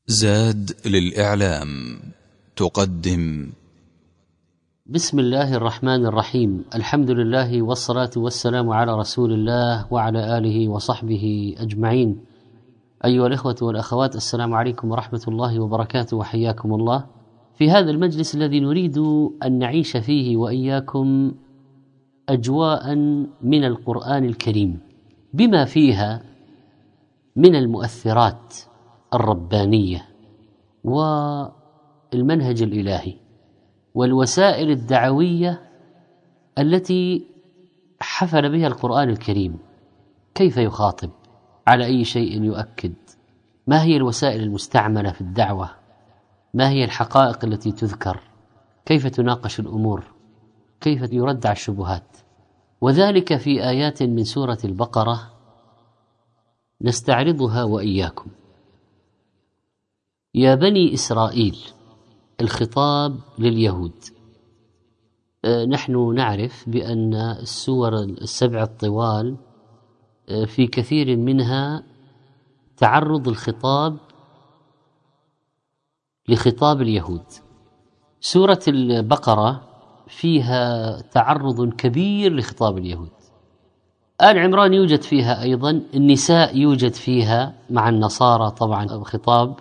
زاد للإعلام تقدم. بسم الله الرحمن الرحيم. الحمد لله والصلاة والسلام على رسول الله وعلى آله وصحبه أجمعين. أيها الإخوة والأخوات، السلام عليكم ورحمة الله وبركاته، وحياكم الله في هذا المجلس الذي نريد أن نعيش فيه وإياكم أجواء من القرآن الكريم بما فيها من المؤثرات الربانية والمنهج الإلهي والوسائل الدعوية التي حفل بها القرآن الكريم. كيف يخاطب؟ على أي شيء يؤكد؟ ما هي الوسائل المستعملة في الدعوة؟ ما هي الحقائق التي تذكر؟ كيف تناقش الأمور؟ كيف يرد على الشبهات؟ وذلك في آيات من سورة البقرة نستعرضها وإياكم. يا بني إسرائيل، الخطاب لليهود. نحن نعرف بأن السور السبع الطوال في كثير منها تعرض الخطاب لخطاب اليهود. سورة البقرة فيها تعرض كبير لخطاب اليهود. آل عمران يوجد فيها أيضا، النساء يوجد فيها مع النصارى طبعا خطاب،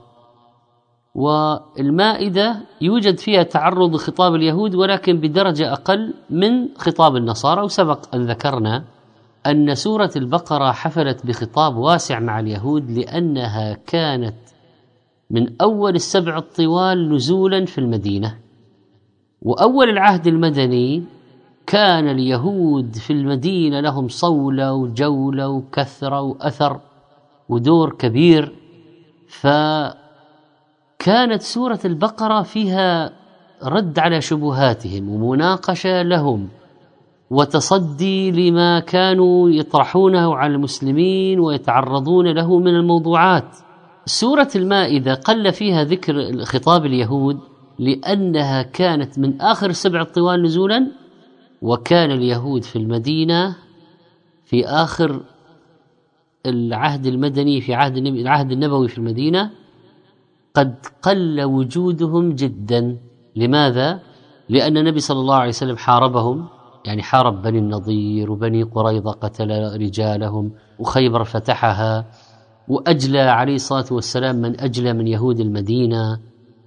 والمائدة يوجد فيها تعرض خطاب اليهود ولكن بدرجة أقل من خطاب النصارى. وسبق أن ذكرنا أن سورة البقرة حفلت بخطاب واسع مع اليهود لأنها كانت من أول السبع الطوال نزولا في المدينة، وأول العهد المدني كان اليهود في المدينة لهم صولة وجولة وكثرة وأثر ودور كبير. فكانت سورة البقرة فيها رد على شبهاتهم ومناقشة لهم وتصدي لما كانوا يطرحونه على المسلمين ويتعرضون له من الموضوعات. سورة المائدة قل فيها ذكر خطاب اليهود لأنها كانت من آخر السبع الطوال نزولا، وكان اليهود في المدينة في آخر العهد المدني، في العهد النبوي في المدينة قد قل وجودهم جدا. لماذا؟ لأن النبي صلى الله عليه وسلم حاربهم، يعني حارب بني النضير وبني قريظة، قتل رجالهم، وخيبر فتحها، وأجلى عليه الصلاة والسلام من أجلى من يهود المدينة.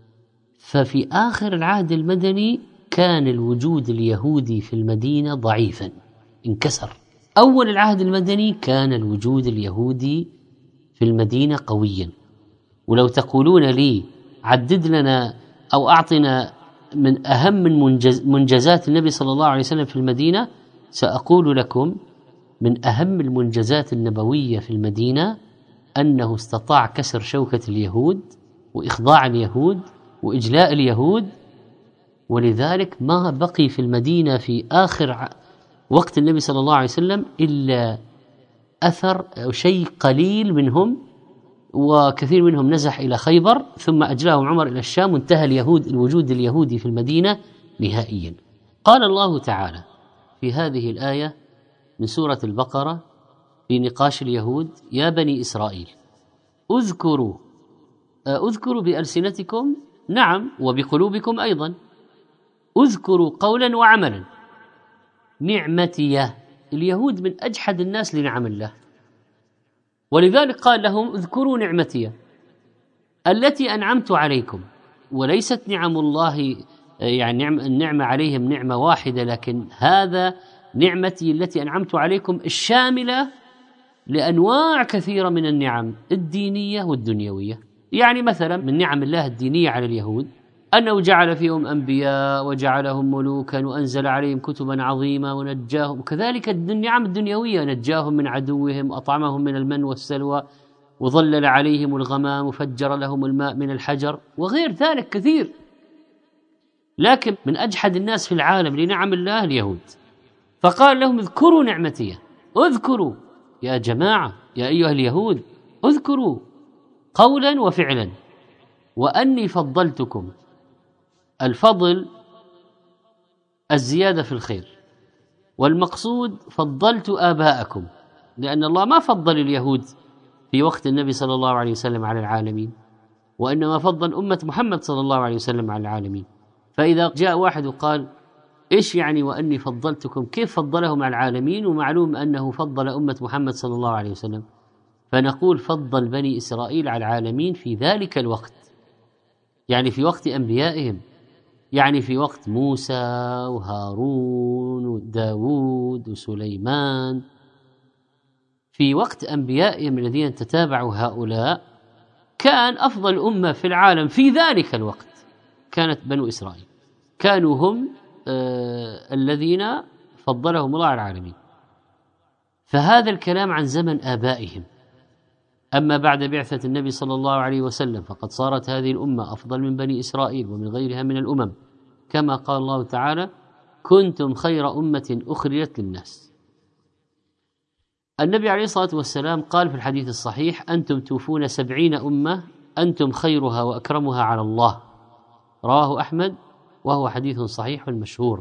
ففي آخر العهد المدني كان الوجود اليهودي في المدينة ضعيفا، انكسر. أول العهد المدني كان الوجود اليهودي في المدينة قويا. ولو تقولون لي عدد لنا أو أعطنا من أهم منجزات النبي صلى الله عليه وسلم في المدينة، سأقول لكم من أهم المنجزات النبوية في المدينة أنه استطاع كسر شوكة اليهود وإخضاع اليهود وإجلاء اليهود. ولذلك ما بقي في المدينة في آخر وقت النبي صلى الله عليه وسلم إلا أثر أو شيء قليل منهم، وكثير منهم نزح إلى خيبر ثم أجلاهم عمر إلى الشام، وانتهى الوجود اليهودي في المدينة نهائيا. قال الله تعالى في هذه الآية من سورة البقرة في نقاش اليهود: يا بني إسرائيل، اذكروا بألسنتكم، نعم، وبقلوبكم أيضا، اذكروا قولا وعملا نعمتي. اليهود من أجحد الناس لنعم الله، ولذلك قال لهم: اذكروا نعمتي التي أنعمت عليكم. وليست نعم الله يعني النعمة عليهم نعمة واحدة، لكن هذا نعمتي التي أنعمت عليكم الشاملة لأنواع كثيرة من النعم الدينية والدنيوية. يعني مثلا من نعم الله الدينية على اليهود أنه جعل فيهم أنبياء وجعلهم ملوكا وأنزل عليهم كتبا عظيمة ونجاهم، وكذلك النعم الدنيوية نجاهم من عدوهم، أطعمهم من المن والسلوى، وظلل عليهم الغمام وفجر لهم الماء من الحجر، وغير ذلك كثير. لكن من أجحد الناس في العالم لنعم الله اليهود، فقال لهم: اذكروا نعمتي. اذكروا يا جماعة، يا أيها اليهود، اذكروا قولا وفعلا، وأني فضلتكم. الفضل الزيادة في الخير، والمقصود فضلت آباءكم، لأن الله ما فضل اليهود في وقت النبي صلى الله عليه وسلم على العالمين، وإنما فضل أمة محمد صلى الله عليه وسلم على العالمين. فإذا جاء واحد وقال إيش يعني وأني فضلتكم، كيف فضلهم على العالمين ومعلوم أنه فضل أمة محمد صلى الله عليه وسلم؟ فنقول فضل بني إسرائيل على العالمين في ذلك الوقت، يعني في وقت أنبيائهم، يعني في وقت موسى وهارون وداود وسليمان، في وقت أنبيائهم الذين تتابعوا هؤلاء كان أفضل أمة في العالم في ذلك الوقت كانت بنو إسرائيل، كانوا هم الذين فضلهم الله على العالمين. فهذا الكلام عن زمن آبائهم. أما بعد بعثة النبي صلى الله عليه وسلم فقد صارت هذه الأمة أفضل من بني إسرائيل ومن غيرها من الأمم، كما قال الله تعالى: كنتم خير أمة أخرجت للناس. النبي عليه الصلاة والسلام قال في الحديث الصحيح: أنتم توفون 70 أمة أنتم خيرها وأكرمها على الله، رواه أحمد وهو حديث صحيح مشهور.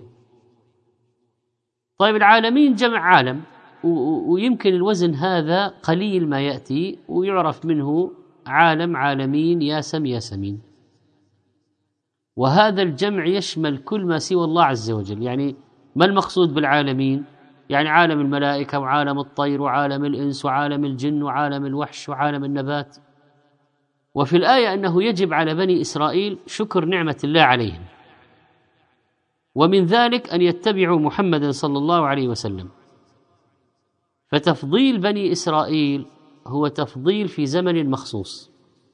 طيب العالمين جمع عالم، ويمكن الوزن هذا قليل ما يأتي ويعرف منه عالم، عالمين، ياسم، ياسمين، وهذا الجمع يشمل كل ما سوى الله عز وجل. يعني ما المقصود بالعالمين؟ يعني عالم الملائكة وعالم الطير وعالم الإنس وعالم الجن وعالم الوحش وعالم النبات. وفي الآية أنه يجب على بني إسرائيل شكر نعمة الله عليهم، ومن ذلك أن يتبعوا محمدا صلى الله عليه وسلم. فتفضيل بني إسرائيل هو تفضيل في زمن مخصوص،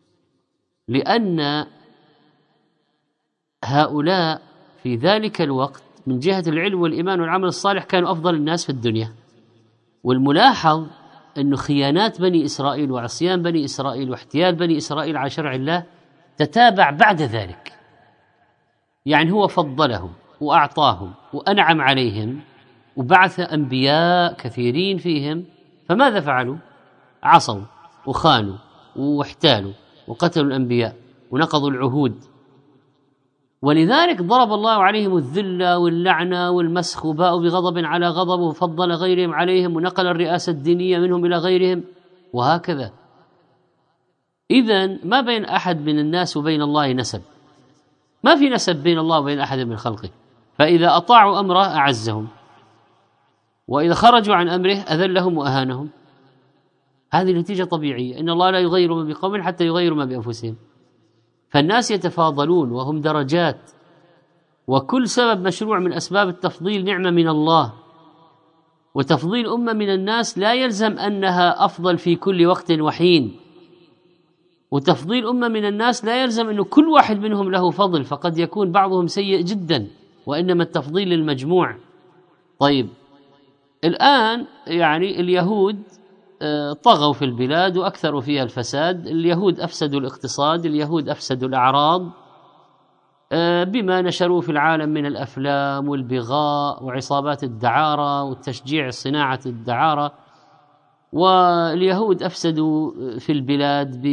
لأن هؤلاء في ذلك الوقت من جهة العلم والإيمان والعمل الصالح كانوا أفضل الناس في الدنيا. والملاحظ أن خيانات بني إسرائيل وعصيان بني إسرائيل واحتيال بني إسرائيل على شرع الله تتابع بعد ذلك. يعني هو فضلهم وأعطاهم وأنعم عليهم وبعث أنبياء كثيرين فيهم، فماذا فعلوا؟ عصوا وخانوا واحتالوا وقتلوا الأنبياء ونقضوا العهود. ولذلك ضرب الله عليهم الذلة واللعنة والمسخ، وباءوا بغضب على غضب، وفضل غيرهم عليهم، ونقل الرئاسة الدينية منهم إلى غيرهم، وهكذا. إذن ما بين أحد من الناس وبين الله نسب، ما في نسب بين الله وبين أحد من خلقه. فإذا أطاعوا أمره أعزهم، وإذا خرجوا عن أمره أذلهم وأهانهم. هذه نتيجة طبيعية، إن الله لا يغير ما بقوم حتى يغيروا ما بأنفسهم. فالناس يتفاضلون وهم درجات، وكل سبب مشروع من أسباب التفضيل نعمة من الله. وتفضيل أمة من الناس لا يلزم أنها أفضل في كل وقت وحين، وتفضيل أمة من الناس لا يلزم أن كل واحد منهم له فضل، فقد يكون بعضهم سيء جدا، وإنما التفضيل للمجموع. طيب الآن يعني اليهود طغوا في البلاد وأكثروا فيها الفساد، اليهود أفسدوا الاقتصاد، اليهود أفسدوا الأعراض بما نشروا في العالم من الأفلام والبغاء وعصابات الدعارة وتشجيع صناعة الدعارة. واليهود أفسدوا في البلاد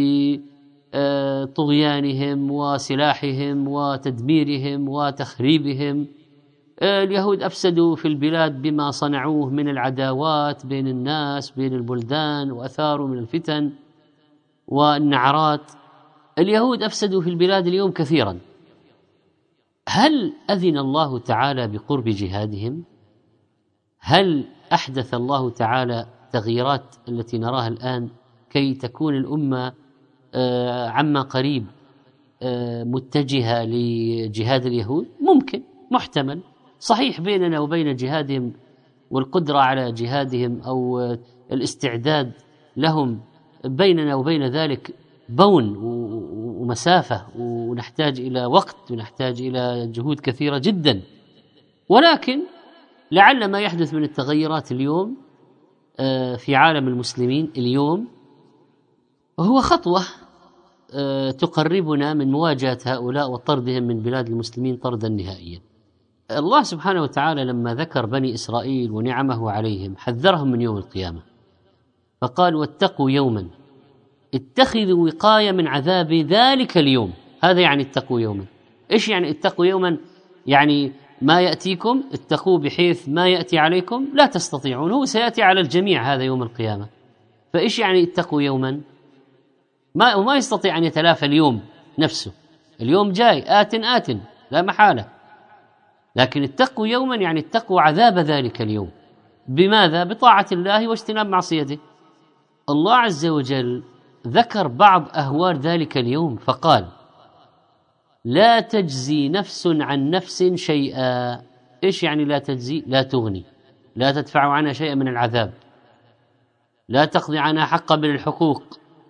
بطغيانهم وسلاحهم وتدميرهم وتخريبهم. اليهود أفسدوا في البلاد بما صنعوه من العداوات بين الناس بين البلدان، وأثاروا من الفتن والنعرات. اليهود أفسدوا في البلاد اليوم كثيرا. هل أذن الله تعالى بقرب جهادهم؟ هل أحدث الله تعالى تغييرات التي نراها الآن كي تكون الأمة عما قريب متجهة لجهاد اليهود؟ ممكن، محتمل، صحيح. بيننا وبين جهادهم والقدرة على جهادهم أو الاستعداد لهم بيننا وبين ذلك بون ومسافة، ونحتاج إلى وقت ونحتاج إلى جهود كثيرة جدا. ولكن لعل ما يحدث من التغيرات اليوم في عالم المسلمين اليوم هو خطوة تقربنا من مواجهة هؤلاء وطردهم من بلاد المسلمين طردا نهائيا. الله سبحانه وتعالى لما ذكر بني إسرائيل ونعمه عليهم حذرهم من يوم القيامة، فقال: واتقوا يوما اتخذوا وقاية من عذاب ذلك اليوم. هذا يعني اتقوا يوما. إيش يعني اتقوا يوما؟ يعني ما يأتيكم اتقوا بحيث ما يأتي عليكم لا تستطيعون، هو سيأتي على الجميع هذا يوم القيامة. فإيش يعني اتقوا يوما؟ ما يستطيع أن يتلافى اليوم نفسه، اليوم جاي آت لا محالة، لكن اتقوا يوما يعني اتقوا عذاب ذلك اليوم. بماذا؟ بطاعة الله واجتناب معصيته. الله عز وجل ذكر بعض أهوال ذلك اليوم فقال: لا تجزي نفس عن نفس شيئا. إيش يعني لا تجزي؟ لا تغني، لا تدفع عنها شيئا من العذاب، لا تقضي عنها حقا من الحقوق.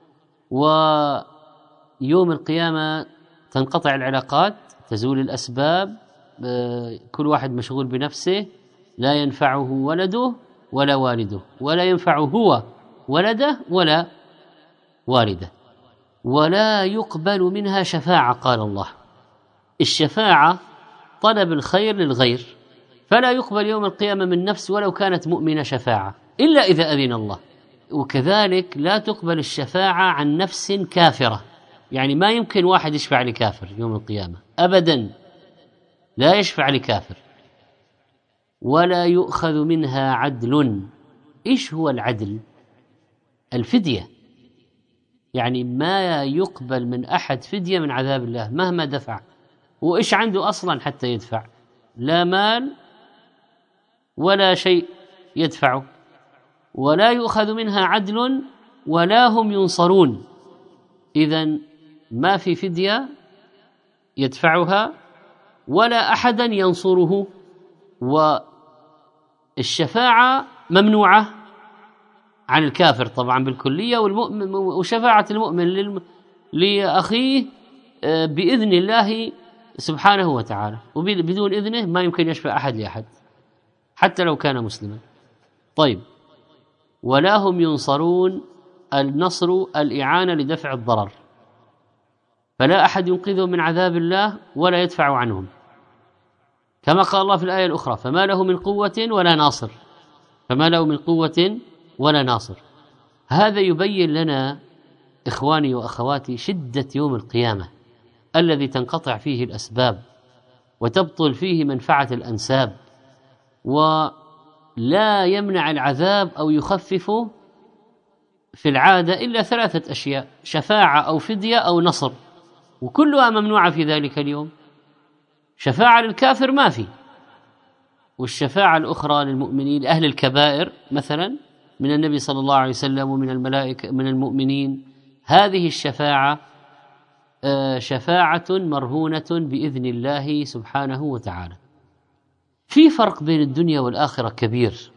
ويوم القيامة تنقطع العلاقات، تزول الأسباب، كل واحد مشغول بنفسه، لا ينفعه ولده ولا والده، ولا ينفعه هو ولده ولا والده، ولا يقبل منها شفاعة. قال الله: الشفاعة طلب الخير للغير، فلا يقبل يوم القيامة من نفس ولو كانت مؤمنة شفاعة إلا إذا أذن الله. وكذلك لا تقبل الشفاعة عن نفس كافرة، يعني ما يمكن واحد يشفع لكافر يوم القيامة أبدا، لا يشفع لكافر. ولا يؤخذ منها عدل. إيش هو العدل؟ الفدية، يعني ما يقبل من أحد فدية من عذاب الله مهما دفع، وإيش عنده أصلا حتى يدفع؟ لا مال ولا شيء يدفعه. ولا يؤخذ منها عدل ولا هم ينصرون. إذن ما في فدية يدفعها ولا أحدا ينصره. والشفاعة ممنوعة عن الكافر طبعا بالكلية، وشفاعة المؤمن لأخيه بإذن الله سبحانه وتعالى، وبدون إذنه ما يمكن يشفع أحد لأحد حتى لو كان مسلما. طيب، ولا هم ينصرون. النصر الإعانة لدفع الضرر، فلا أحد ينقذهم من عذاب الله ولا يدفع عنهم، كما قال الله في الآية الأخرى: فما له من قوة ولا ناصر. فما له من قوة ولا ناصر. هذا يبين لنا إخواني وأخواتي شدة يوم القيامة الذي تنقطع فيه الأسباب وتبطل فيه منفعة الأنساب، ولا يمنع العذاب أو يخففه في العادة إلا 3 أشياء: شفاعة أو فدية أو نصر، وكلها ممنوعة في ذلك اليوم. شفاعة للكافر ما في، والشفاعة الأخرى للمؤمنين أهل الكبائر مثلا من النبي صلى الله عليه وسلم ومن الملائكة من المؤمنين، هذه الشفاعة شفاعة مرهونة بإذن الله سبحانه وتعالى. في فرق بين الدنيا والآخرة كبير.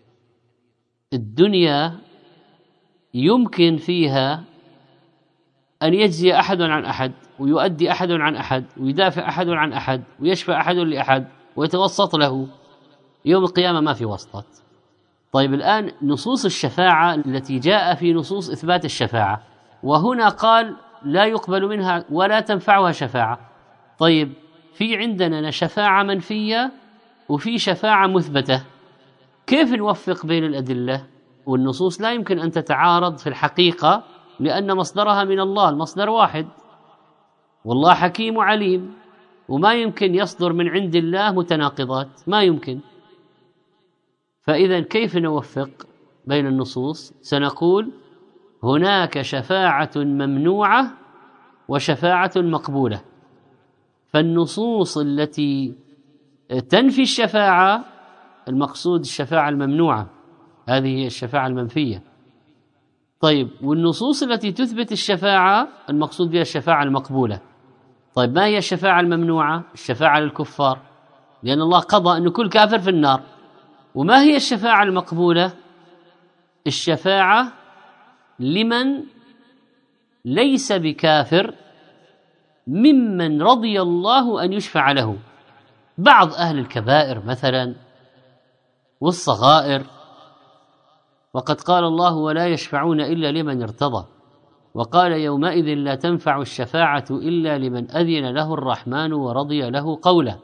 الدنيا يمكن فيها أن يجزي أحد عن أحد، ويؤدي أحد عن أحد، ويدافع أحد عن أحد، ويشفع أحد لأحد، ويتوسط له. يوم القيامة ما في وسطات. طيب، الآن نصوص الشفاعة التي جاء في نصوص إثبات الشفاعة، وهنا قال لا يقبل منها ولا تنفعها شفاعة. طيب، في عندنا شفاعة منفية وفي شفاعة مثبتة، كيف نوفق بين الأدلة؟ والنصوص لا يمكن أن تتعارض في الحقيقة، لأن مصدرها من الله، المصدر واحد، والله حكيم عليم، وما يمكن يصدر من عند الله متناقضات، ما يمكن. فإذا كيف نوفق بين النصوص؟ سنقول هناك شفاعة ممنوعة وشفاعة مقبولة. فالنصوص التي تنفي الشفاعة المقصود الشفاعة الممنوعة، هذه هي الشفاعة المنفية. طيب، والنصوص التي تثبت الشفاعة المقصود بها الشفاعة المقبولة. طيب، ما هي الشفاعة الممنوعة؟ الشفاعة للكفار، لأن الله قضى أن كل كافر في النار. وما هي الشفاعة المقبولة؟ الشفاعة لمن ليس بكافر ممن رضي الله أن يشفع له، بعض أهل الكبائر مثلا والصغائر. وقد قال الله: ولا يشفعون إلا لمن ارتضى. وقال: يومئذ لا تنفع الشفاعة إلا لمن أذن له الرحمن ورضي له قولا.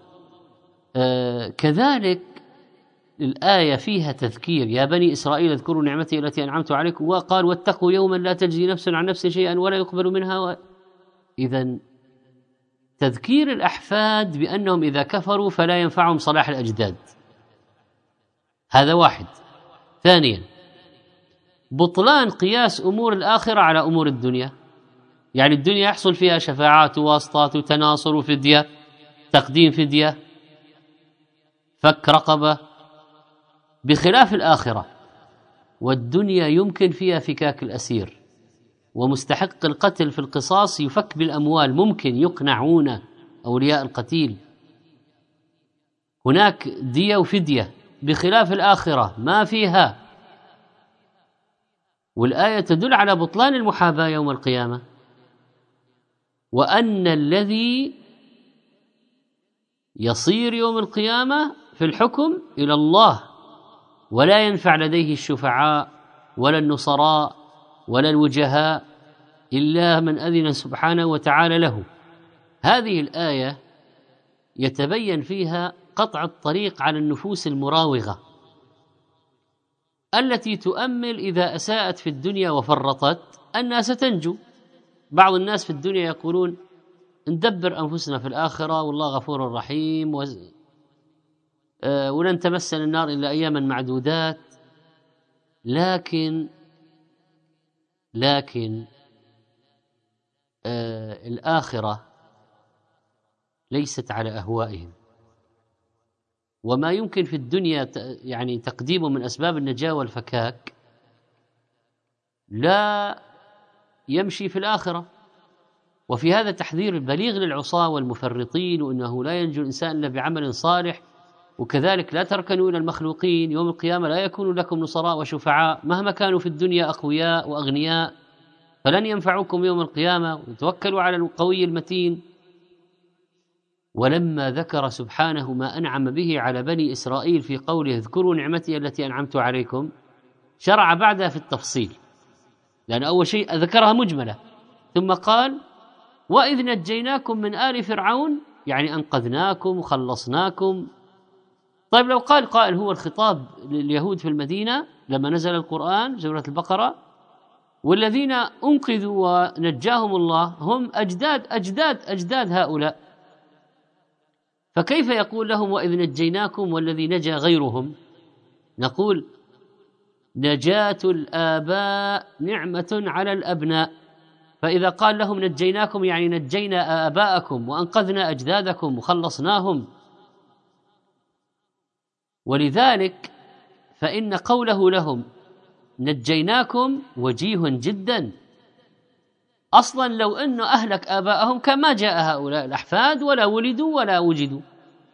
كذلك الآية فيها تذكير: يا بني إسرائيل اذكروا نعمتي التي أنعمت عليكم، وقال: واتقوا يوما لا تجزي نفس عن نفس شيئا ولا يقبل منها إذن تذكير الأحفاد بأنهم إذا كفروا فلا ينفعهم صلاح الأجداد، هذا واحد. ثانيا، بطلان قياس أمور الآخرة على أمور الدنيا. يعني الدنيا يحصل فيها شفاعات وواسطات وتناصر وفدية، تقديم فدية، فك رقبة، بخلاف الآخرة. والدنيا يمكن فيها فكاك الأسير، ومستحق القتل في القصاص يفك بالأموال، ممكن يقنعون أولياء القتيل، هناك دية وفدية، بخلاف الآخرة ما فيها. والآية تدل على بطلان المحاباة يوم القيامة، وأن الذي يصير يوم القيامة في الحكم إلى الله، ولا ينفع لديه الشفعاء ولا النصراء ولا الوجهاء إلا من أذن سبحانه وتعالى له. هذه الآية يتبين فيها قطع الطريق على النفوس المراوغة التي تؤمل إذا أساءت في الدنيا وفرطت أنها ستنجو. بعض الناس في الدنيا يقولون ندبر أنفسنا في الآخرة والله غفور رحيم ولن تمسنا النار إلا أياما معدودات. لكن الآخرة ليست على أهوائهم، وما يمكن في الدنيا يعني تقديمه من أسباب النجاة والفكاك لا يمشي في الآخرة. وفي هذا تحذير بليغ للعصاة والمفرطين، وأنه لا ينجو الإنسان إلا بعمل صالح، وكذلك لا تركنوا إلى المخلوقين، يوم القيامة لا يكون لكم نصراء وشفعاء مهما كانوا في الدنيا أقوياء وأغنياء، فلن ينفعوكم يوم القيامة، وتوكلوا على القوي المتين. ولما ذكر سبحانه ما أنعم به على بني إسرائيل في قوله اذكروا نعمتي التي أنعمت عليكم، شرع بعدها في التفصيل، لأن أول شيء ذكرها مجملة، ثم قال وإذ نجيناكم من آل فرعون، يعني أنقذناكم وخلصناكم. طيب لو قال قائل هو الخطاب لليهود في المدينة لما نزل القرآن سورة البقرة، والذين أنقذوا ونجاهم الله هم أجداد هؤلاء، فكيف يقول لهم وإذ نجيناكم والذي نجا غيرهم؟ نقول نجاة الآباء نعمة على الأبناء، فإذا قال لهم نجيناكم يعني نجينا آباءكم وأنقذنا أجدادكم وخلصناهم. ولذلك فإن قوله لهم نجيناكم وجيه جدا. أصلا لو أنه أهلك آباءهم كان ما جاء هؤلاء الأحفاد ولا ولدوا ولا وجدوا.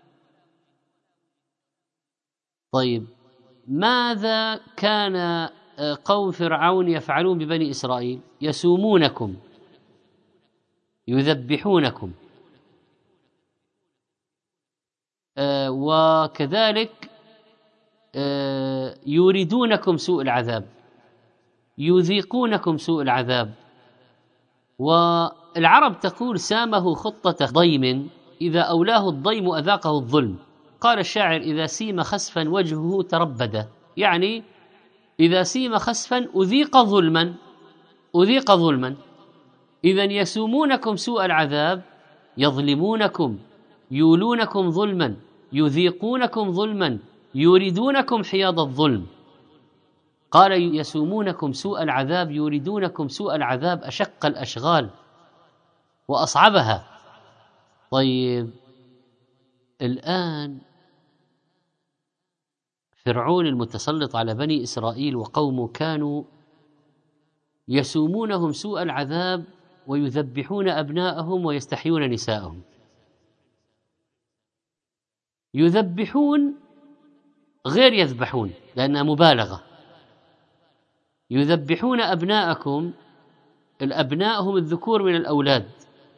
طيب ماذا كان قوم فرعون يفعلون ببني إسرائيل؟ يسومونكم، يذبحونكم، وكذلك يريدونكم سوء العذاب، يذيقونكم سوء العذاب. والعرب تقول سامه خطة ضيم إذا أولاه الضيم أذاقه الظلم. قال الشاعر إذا سيم خسفا وجهه تربد، يعني إذا سيم خسفا أذيق ظلما. إذن يسومونكم سوء العذاب، يظلمونكم، يولونكم ظلما، يذيقونكم ظلما، يريدونكم حياض الظلم. قال يسومونكم سوء العذاب، يريدونكم سوء العذاب، أشق الأشغال وأصعبها. طيب الآن فرعون المتسلط على بني إسرائيل وقومه كانوا يسومونهم سوء العذاب ويذبحون أبناءهم ويستحيون نساءهم. يذبحون غير يذبحون لأنها مبالغة. يذبحون أبناءكم، الأبناء هم الذكور من الأولاد،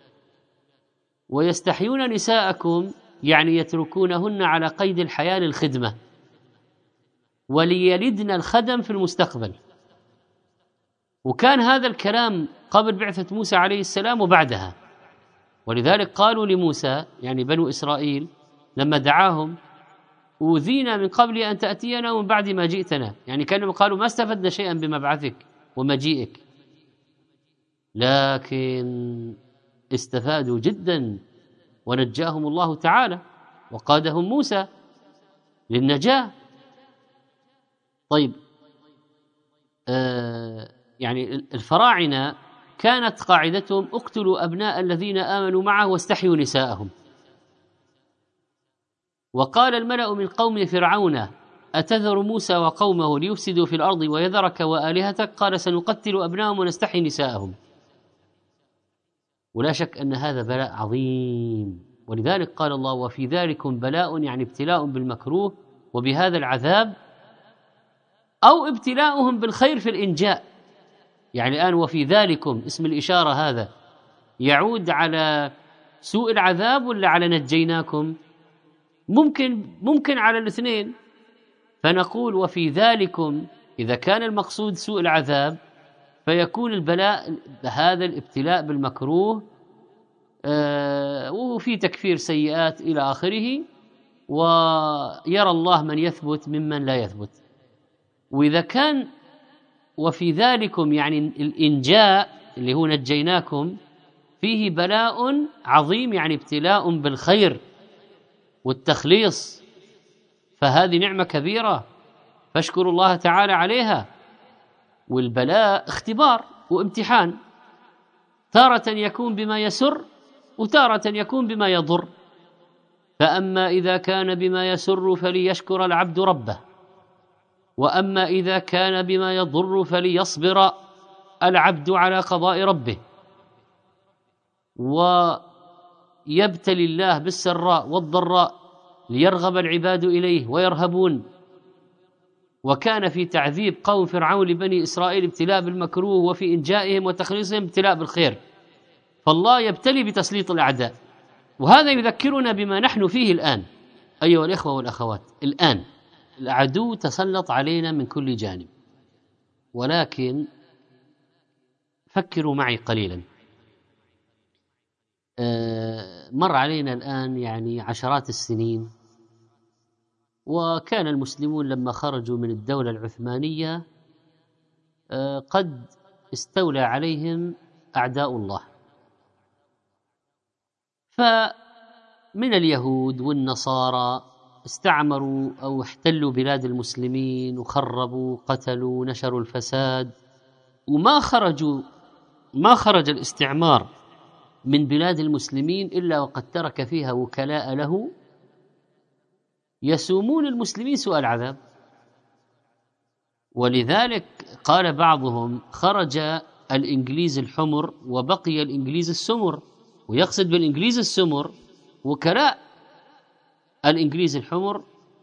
ويستحيون نساءكم يعني يتركونهن على قيد الحياة للخدمة وليلدن الخدم في المستقبل. وكان هذا الكلام قبل بعثة موسى عليه السلام وبعدها. ولذلك قالوا لموسى يعني بنو إسرائيل لما دعاهم أوذينا من قبل أن تأتينا ومن بعد ما جئتنا، يعني كانوا قالوا ما استفدنا شيئا بمبعثك ومجيئك، لكن استفادوا جدا ونجاهم الله تعالى وقادهم موسى للنجاة. طيب يعني الفراعنة كانت قاعدتهم اقتلوا أبناء الذين آمنوا معه واستحيوا نساءهم. وقال الملأ من قوم فرعون أتذر موسى وقومه ليفسدوا في الأرض ويذرك وآلهتك قال سنقتل أبناءهم ونستحيي نساءهم. ولا شك أن هذا بلاء عظيم، ولذلك قال الله وفي ذلكم بلاء، يعني ابتلاء بالمكروه وبهذا العذاب، أو ابتلاؤهم بالخير في الإنجاء. يعني الآن وفي ذلكم اسم الإشارة هذا يعود على سوء العذاب ولا على نجيناكم؟ ممكن على الاثنين. فنقول وفي ذلكم إذا كان المقصود سوء العذاب فيكون البلاء هذا الابتلاء بالمكروه وفي تكفير سيئات إلى آخره، ويرى الله من يثبت ممن لا يثبت. وإذا كان وفي ذلكم يعني الإنجاء اللي هو نجيناكم فيه بلاء عظيم، يعني ابتلاء بالخير والتخليص، فهذه نعمة كبيرة فاشكروا الله تعالى عليها. والبلاء اختبار وامتحان، تارة يكون بما يسر وتارة يكون بما يضر. فأما إذا كان بما يسر فليشكر العبد ربه، وأما إذا كان بما يضر فليصبر العبد على قضاء ربه، ويبتلي الله بالسراء والضراء ليرغب العباد إليه ويرهبون. وكان في تعذيب قوم فرعون لبني إسرائيل ابتلاء بالمكروه، وفي إنجائهم وتخليصهم ابتلاء بالخير. فالله يبتلي بتسليط الأعداء، وهذا يذكرنا بما نحن فيه الآن أيها الإخوة والأخوات. الآن العدو تسلط علينا من كل جانب، ولكن فكروا معي قليلا. مر علينا الآن يعني عشرات السنين، وكان المسلمون لما خرجوا من الدولة العثمانية قد استولى عليهم أعداء الله، فمن اليهود والنصارى استعمروا أو احتلوا بلاد المسلمين وخربوا قتلوا نشروا الفساد، ما خرج الاستعمار من بلاد المسلمين إلا وقد ترك فيها وكلاء له يسومون المسلمين سوء العذاب. ولذلك قال بعضهم خرج الإنجليز الحمر وبقي الإنجليز السمر، ويقصد بالإنجليز السمر وكلاء الإنجليز الحمر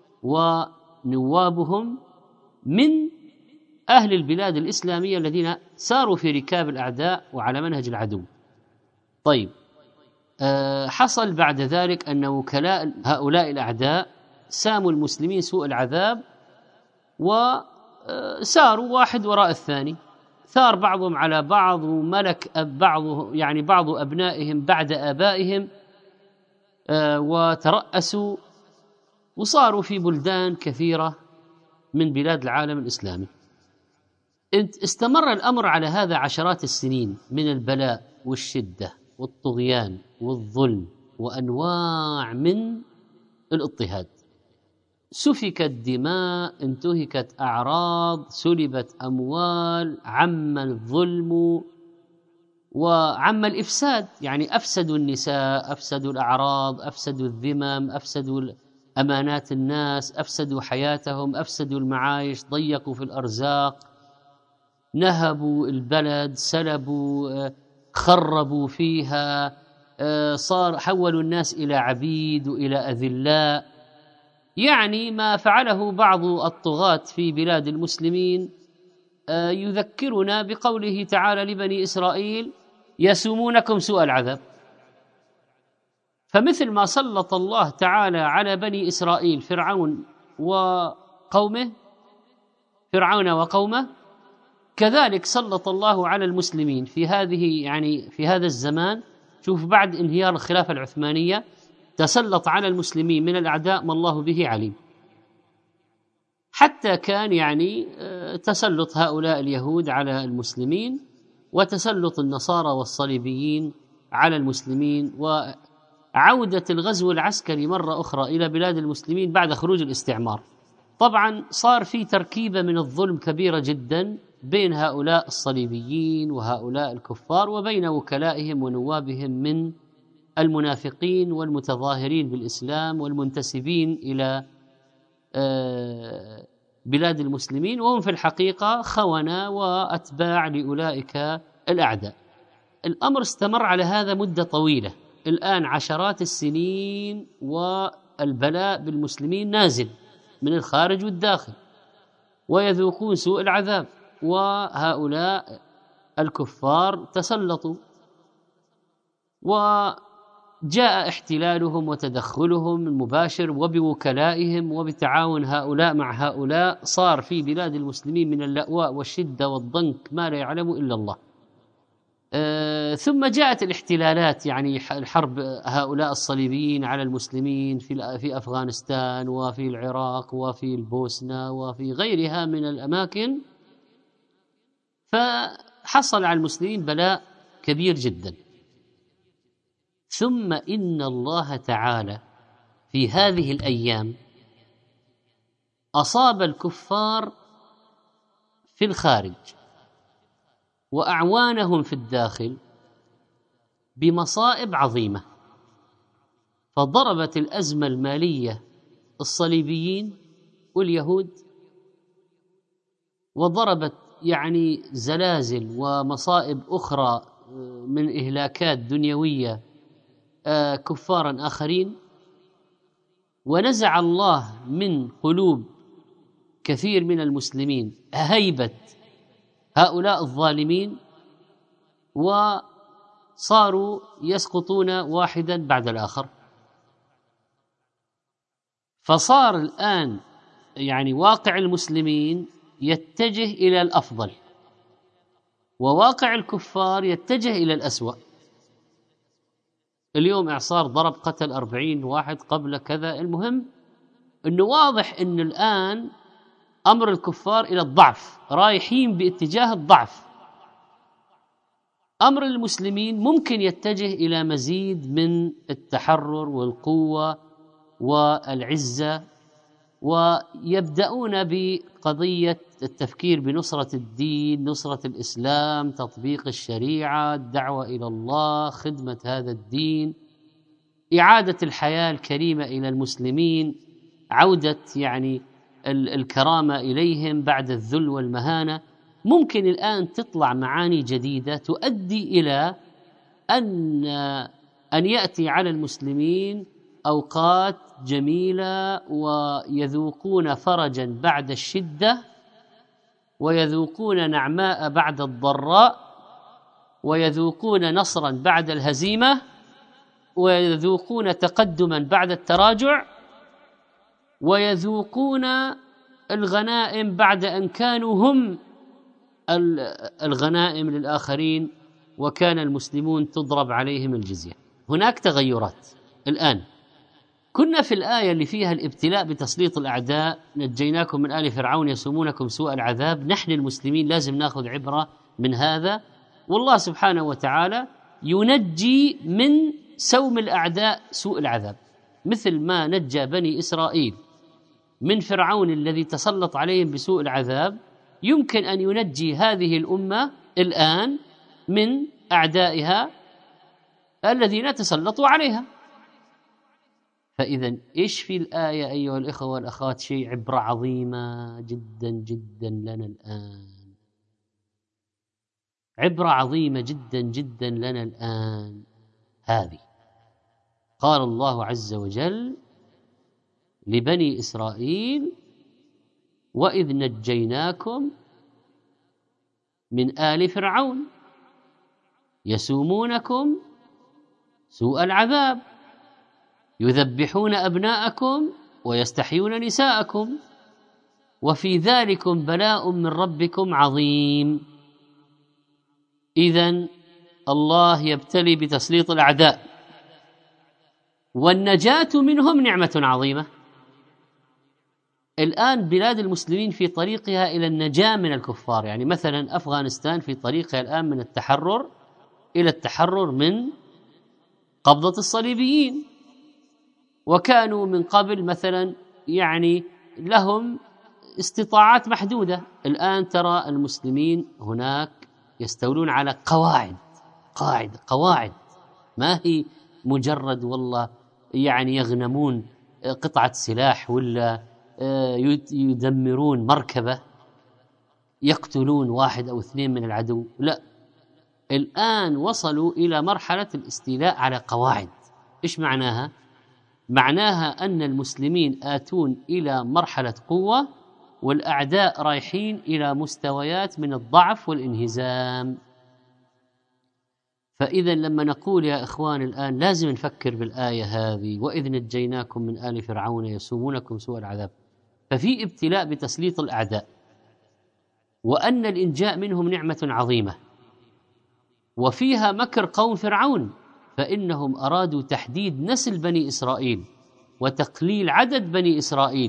ونوابهم من أهل البلاد الإسلامية الذين ساروا في ركاب الأعداء وعلى منهج العدو. طيب، حصل بعد ذلك أن وكلاء هؤلاء الأعداء ساموا المسلمين سوء العذاب، وساروا واحد وراء الثاني، ثار بعضهم على بعض، وملك بعض أبنائهم بعد آبائهم، وترأسوا وصاروا في بلدان كثيرة من بلاد العالم الإسلامي. استمر الأمر على هذا عشرات السنين من البلاء والشدة والطغيان والظلم وأنواع من الاضطهاد. سفكت دماء، انتهكت أعراض، سلبت أموال، عم الظلم وعم الإفساد، يعني أفسدوا النساء، أفسدوا الأعراض، أفسدوا الذمم، أفسدوا أمانات الناس، أفسدوا حياتهم، أفسدوا المعايش، ضيقوا في الأرزاق، نهبوا البلد، سلبوا، خربوا فيها، حولوا الناس إلى عبيد وإلى أذلاء. يعني ما فعله بعض الطغاة في بلاد المسلمين يذكرنا بقوله تعالى لبني إسرائيل يسومونكم سوء العذاب. فمثل ما سلط الله تعالى على بني إسرائيل فرعون وقومه، كذلك سلط الله على المسلمين في هذا الزمان. شوف، بعد انهيار الخلافة العثمانية تسلط على المسلمين من الأعداء ما الله به عليم، حتى كان تسلط هؤلاء اليهود على المسلمين، وتسلط النصارى والصليبيين على المسلمين، وعودة الغزو العسكري مرة أخرى إلى بلاد المسلمين بعد خروج الاستعمار. طبعا صار في تركيبة من الظلم كبيرة جدا بين هؤلاء الصليبيين وهؤلاء الكفار وبين وكلائهم ونوابهم من المنافقين والمتظاهرين بالإسلام والمنتسبين إلى بلاد المسلمين، وهم في الحقيقة خونة وأتباع لأولئك الأعداء. الأمر استمر على هذا مدة طويلة، الآن عشرات السنين والبلاء بالمسلمين نازل من الخارج والداخل، ويذوقون سوء العذاب، وهؤلاء الكفار تسلطوا، وجاء احتلالهم وتدخلهم المباشر وبوكلائهم وبتعاون هؤلاء مع هؤلاء، صار في بلاد المسلمين من اللأواء والشدة والضنك ما لا يعلم إلا الله. ثم جاءت الاحتلالات، يعني الحرب هؤلاء الصليبيين على المسلمين في أفغانستان وفي العراق وفي البوسنة وفي غيرها من الأماكن، فحصل على المسلمين بلاء كبير جدا. ثم إن الله تعالى في هذه الأيام أصاب الكفار في الخارج وأعوانهم في الداخل بمصائب عظيمة، فضربت الأزمة المالية الصليبيين واليهود، وضربت يعني زلازل ومصائب أخرى من إهلاكات دنيوية كفارا آخرين، ونزع الله من قلوب كثير من المسلمين هيبة هؤلاء الظالمين، وصاروا يسقطون واحدا بعد الآخر. فصار الآن يعني واقع المسلمين يتجه إلى الأفضل، وواقع الكفار يتجه إلى الأسوأ. اليوم إعصار ضرب قتل 40 واحد، قبل كذا. المهم أنه واضح أن الآن أمر الكفار إلى الضعف، رايحين باتجاه الضعف. أمر المسلمين ممكن يتجه إلى مزيد من التحرر والقوة والعزة، ويبدأون بقضية التفكير بنصرة الدين، نصرة الإسلام، تطبيق الشريعة، الدعوة إلى الله، خدمة هذا الدين، إعادة الحياة الكريمة إلى المسلمين، عودة يعني الكرامة إليهم بعد الذل والمهانة. ممكن الآن تطلع معاني جديدة تؤدي إلى أن يأتي على المسلمين أوقات جميلة، ويذوقون فرجا بعد الشدة، ويذوقون نعماء بعد الضراء، ويذوقون نصرا بعد الهزيمة، ويذوقون تقدما بعد التراجع، ويذوقون الغنائم بعد أن كانوا هم الغنائم للآخرين، وكان المسلمون تضرب عليهم الجزية. هناك تغيرات الآن. كنا في الآية اللي فيها الابتلاء بتسليط الأعداء، نجيناكم من آل فرعون يسومونكم سوء العذاب. نحن المسلمين لازم ناخذ عبرة من هذا، والله سبحانه وتعالى ينجي من سوم الأعداء سوء العذاب، مثل ما نجى بني إسرائيل من فرعون الذي تسلط عليهم بسوء العذاب. يمكن أن ينجي هذه الأمة الآن من أعدائها الذين تسلطوا عليها. فإذا إيش في الآية أيها الإخوة والأخوات؟ شيء عبرة عظيمة جدا جدا لنا الآن، عبرة عظيمة جدا جدا لنا الآن. هذه قال الله عز وجل لبني إسرائيل: وإذ نجيناكم من آل فرعون يسومونكم سوء العذاب يذبحون أبناءكم ويستحيون نساءكم وفي ذلكم بلاء من ربكم عظيم. إذن الله يبتلي بتسليط الأعداء، والنجاة منهم نعمة عظيمة. الآن بلاد المسلمين في طريقها إلى النجاة من الكفار، يعني مثلا أفغانستان في طريقها الآن من التحرر إلى التحرر من قبضة الصليبيين، وكانوا من قبل مثلا يعني لهم استطاعات محدودة. الآن ترى المسلمين هناك يستولون على قواعد ما هي مجرد والله يعني يغنمون قطعة سلاح ولا يدمرون مركبة يقتلون 1 أو 2 من العدو، لا، الآن وصلوا إلى مرحلة الاستيلاء على قواعد. إيش معناها؟ معناها أن المسلمين آتون إلى مرحلة قوة والأعداء رايحين إلى مستويات من الضعف والانهزام. فإذا لما نقول يا إخوان الآن لازم نفكر بالآية هذه، وإذ نجيناكم من آل فرعون يسومونكم سوء العذاب، ففي ابتلاء بتسليط الأعداء، وأن الإنجاء منهم نعمة عظيمة، وفيها مكر قوم فرعون، فإنهم أرادوا تحديد نسل بني إسرائيل وتقليل عدد بني إسرائيل.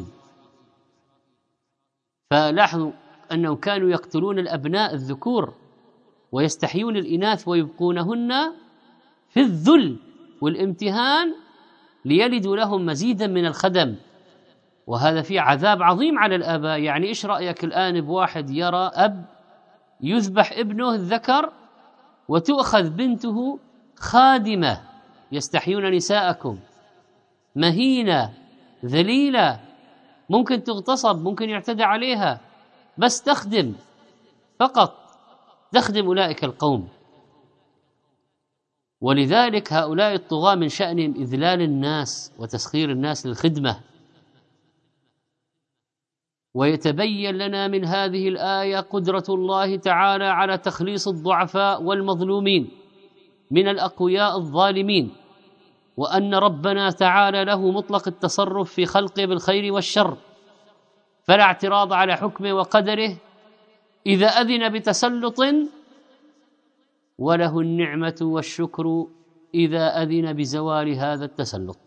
فلاحظوا أنهم كانوا يقتلون الأبناء الذكور ويستحيون الإناث ويبقونهن في الذل والامتهان ليلدوا لهم مزيدا من الخدم، وهذا فيه عذاب عظيم على الآباء. يعني إيش رأيك الآن بواحد يرى أب يذبح ابنه الذكر وتؤخذ بنته خادمة، يستحيون نساءكم، مهينة ذليلة، ممكن تغتصب، ممكن يعتدى عليها، بس تخدم فقط، تخدم أولئك القوم. ولذلك هؤلاء الطغاة من شأنهم إذلال الناس وتسخير الناس للخدمة. ويتبين لنا من هذه الآية قدرة الله تعالى على تخليص الضعفاء والمظلومين من الأقوياء الظالمين، وأن ربنا تعالى له مطلق التصرف في خلقه بالخير والشر، فلا اعتراض على حكمه وقدره إذا أذن بتسلط، وله النعمة والشكر إذا أذن بزوال هذا التسلط.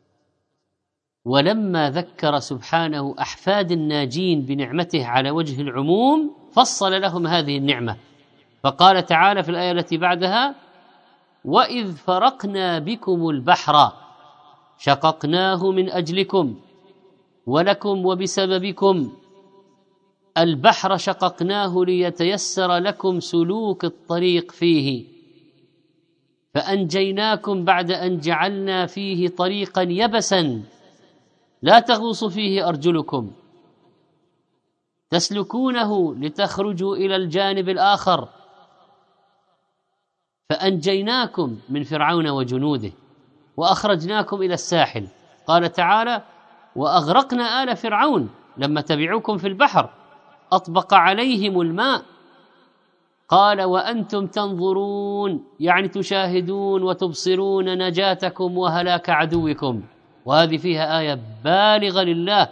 ولما ذكر سبحانه أحفاد الناجين بنعمته على وجه العموم فصل لهم هذه النعمة، فقال تعالى في الآية التي بعدها: وإذ فرقنا بكم البحر شققناه من أجلكم ولكم وبسببكم البحر شققناه ليتيسر لكم سلوك الطريق فيه فأنجيناكم بعد أن جعلنا فيه طريقا يبسا لا تغوص فيه أرجلكم تسلكونه لتخرجوا إلى الجانب الآخر فأنجيناكم من فرعون وجنوده وأخرجناكم إلى الساحل. قال تعالى: وأغرقنا آل فرعون لما تبعوكم في البحر أطبق عليهم الماء. قال: وأنتم تنظرون، يعني تشاهدون وتبصرون نجاتكم وهلاك عدوكم. وهذه فيها آية بالغة لله.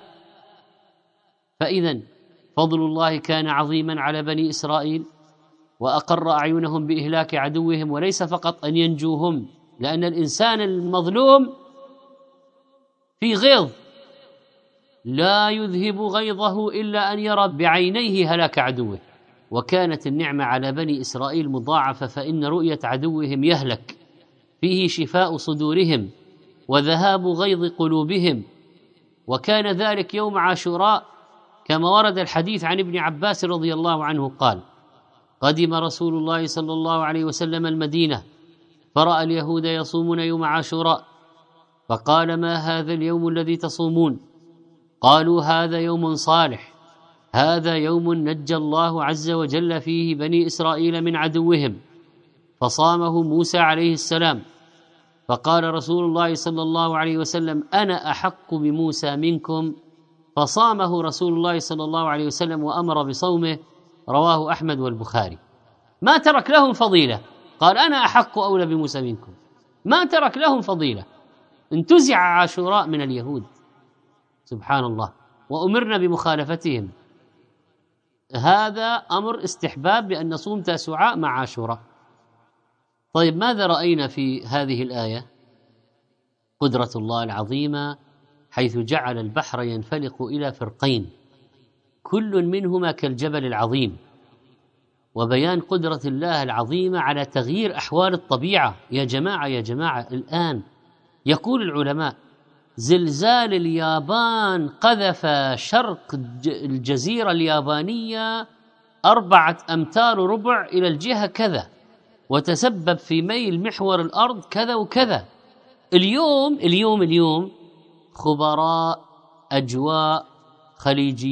فإذن فضل الله كان عظيما على بني إسرائيل، وأقر أعينهم بإهلاك عدوهم، وليس فقط أن ينجوهم، لأن الإنسان المظلوم في غيظ لا يذهب غيظه إلا أن يرى بعينيه هلاك عدوه. وكانت النعمة على بني إسرائيل مضاعفة، فإن رؤية عدوهم يهلك فيه شفاء صدورهم وذهاب غيظ قلوبهم. وكان ذلك يوم عاشوراء، كما ورد الحديث عن ابن عباس رضي الله عنه قال: قدم رسول الله صلى الله عليه وسلم المدينة فرأى اليهود يصومون يوم عاشوراء، فقال: ما هذا اليوم الذي تصومون؟ قالوا: هذا يوم صالح، هذا يوم نجى الله عز وجل فيه بني إسرائيل من عدوهم، فصامه موسى عليه السلام. فقال رسول الله صلى الله عليه وسلم: أنا أحق بموسى منكم، فصامه رسول الله صلى الله عليه وسلم وأمر بصومه. رواه أحمد والبخاري. ما ترك لهم فضيلة، قال: أنا أحق أولى بموسى منكم، ما ترك لهم فضيلة. انتزع عاشوراء من اليهود، سبحان الله، وأمرنا بمخالفتهم. هذا أمر استحباب بأن نصوم تاسوعاء مع عاشوراء. طيب، ماذا رأينا في هذه الآية؟ قدرة الله العظيمة، حيث جعل البحر ينفلق إلى فرقين كل منهما كالجبل العظيم، وبيان قدرة الله العظيمة على تغيير أحوال الطبيعة. يا جماعة الآن يقول العلماء: زلزال اليابان قذف شرق الجزيرة اليابانية 4 أمتار وربع إلى الجهة كذا، وتسبب في ميل محور الأرض كذا وكذا. اليوم خبراء أجواء خليجيين